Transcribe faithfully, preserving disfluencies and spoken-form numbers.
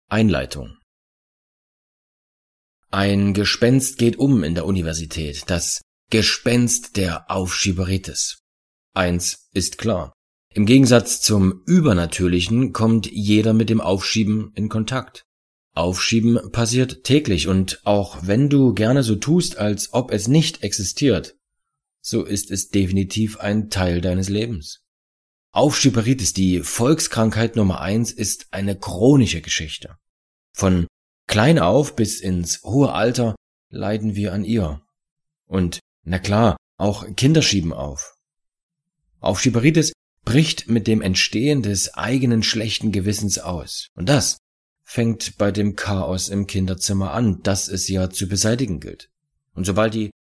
Einleitung. Ein Gespenst geht um in der Universität, das Gespenst der Aufschieberitis. Eins ist klar: Im Gegensatz zum Übernatürlichen kommt jeder mit dem Aufschieben in Kontakt. Aufschieben passiert täglich, und auch wenn du gerne so tust, als ob es nicht existiert, so ist es definitiv ein Teil deines Lebens. Aufschieberitis, die Volkskrankheit Nummer eins, ist eine chronische Geschichte. Von klein auf bis ins hohe Alter leiden wir an ihr. Und, na klar, auch Kinder schieben auf. Aufschieberitis bricht mit dem Entstehen des eigenen schlechten Gewissens aus. Und das fängt bei dem Chaos im Kinderzimmer an, das es ja zu beseitigen gilt. Und sobald die